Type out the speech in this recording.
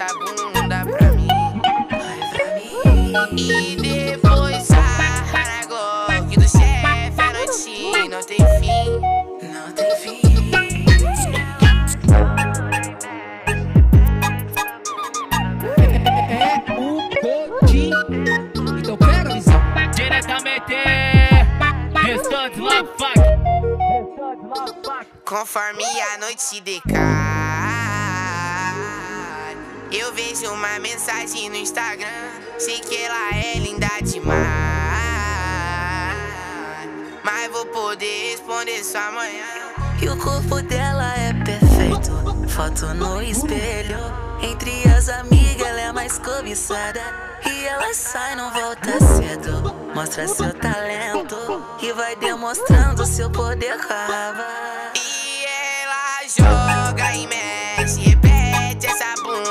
essa bunda pra mim. E depois Saragog do chefe, a noite não tem fim. Não tem fim. É o Godinho. Então pega a visão. Diretamente Restante Love Fuck. Conforme a noite decai, eu vejo uma mensagem no Instagram. Sei que ela é linda demais, mas vou poder responder só amanhã. E o corpo dela é perfeito, foto no espelho. Entre as amigas ela é a mais cobiçada. E ela sai, não volta cedo. Mostra seu talento e vai demonstrando seu poder com a raba.